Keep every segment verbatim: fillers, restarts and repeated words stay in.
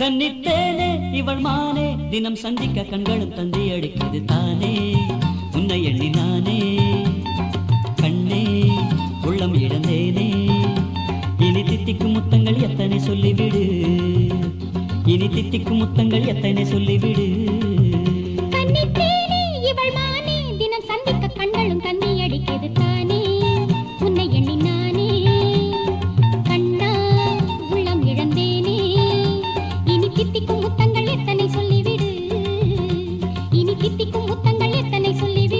கன்னித்தேனே இவள் மானே தினம் சந்திக்க கண்களும் தந்தி அடிக்கிறது தானே உன்னை எண்ணி நானே கண்ணே உள்ளம் இழந்தேனே இனி தித்திக்கும் முத்தங்கள் எத்தனை சொல்லிவிடு இனி தித்திக்கும் முத்தங்கள் எத்தனை சொல்லிவிடு கன்னித்தேனே இவள் மானே தினம் சந்திக்க கண்களும் தந்தி அடிக்கிறது தானே உன்னை எண்ணி நானே கண்ணா உள்ளம் இழந்தேனே இனி தித்திக்கும் முத்தங்கள் எத்தனை சொல்லிவிடு இனி தித்திக்கும் முத்தங்கள் எத்தனை சொல்லிவிடு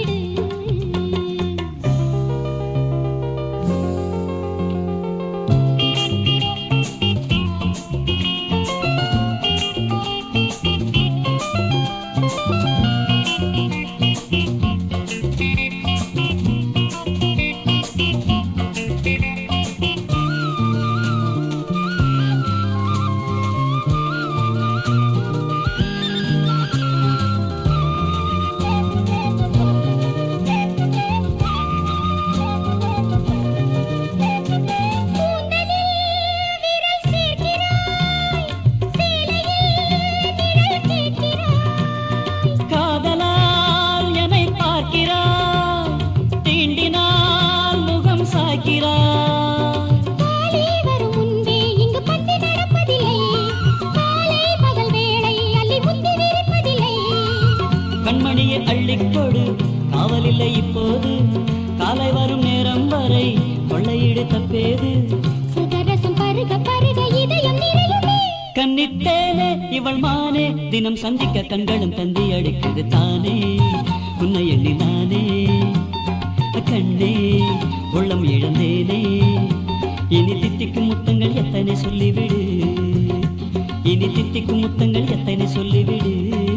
கண்மணியை அள்ளிக்கொடு காவலில்லை இப்போது காலை வரும் நேரம் வரை கொள்ளையிடு தப்பேது சுகரசம் பருக பருக இதயம் நிறையுமே கன்னித்தேனே இவள் மானே தினம் சந்திக்க கண்களும் தந்தி அடிக்கிறது தானே உன்னை எண்ணி நானே கண்ணே உள்ளம் இழந்தேனே இனி தித்திக்கும் முத்தங்கள் எத்தனை சொல்லிவிடு இனி தித்திக்கும் முத்தங்கள் எத்தனை சொல்லிவிடு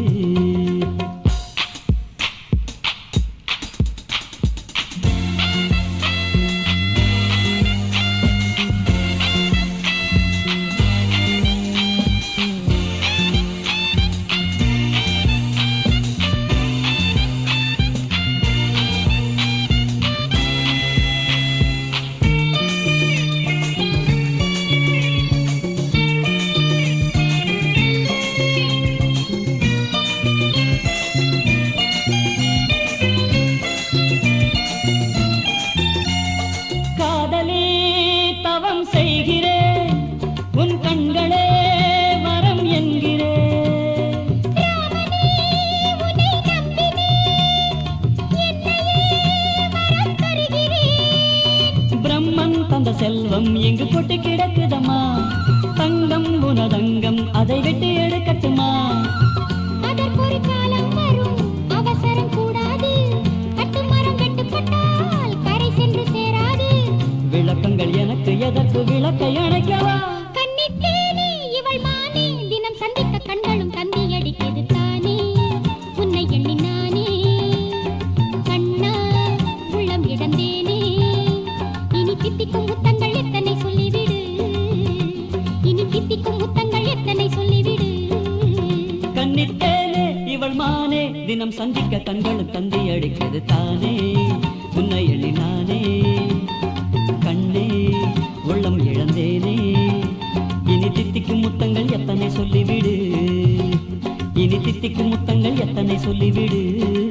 செல்வம் எங்கு கொட்டி கிடக்குதம்மா தங்கம் உனதங்கம் அதை விட்டு எடுக்கட்டுமா அதற்கொரு காலம் வரும் அவசரம் கூடாது கட்டுமரம் வெட்டுப்பட்டால் கரை சென்று சேராது விளக்கங்கள் எனக்கு எதற்கு விளக்கை அணைக்கவா கன்னித்தேனே இவள் மானே தினம் சந்திக்க கண்களும் தந்தி அடிக்கிறது தானே உன்னை எண்ணி நானே கண்ணா உள்ளம் இழந்தேனே இனி தித்திக்கும் முத்தங்கள் எத்தனை சொல்லிவிடு இனி தித்திக்கும் முத்தங்கள் எத்தனை சொல்லிவிடு கன்னித்தேனே இவள் மானே தினம் சந்திக்க கண்களும் தந்தி அடிக்கிறது தானே உன்னை எண்ணி நானே கண்ணே உள்ளம் இழந்தேனே இனி தித்திக்கும் முத்தங்கள் எத்தனை சொல்லிவிடு இனி தித்திக்கும் முத்தங்கள் எத்தனை சொல்லிவிடு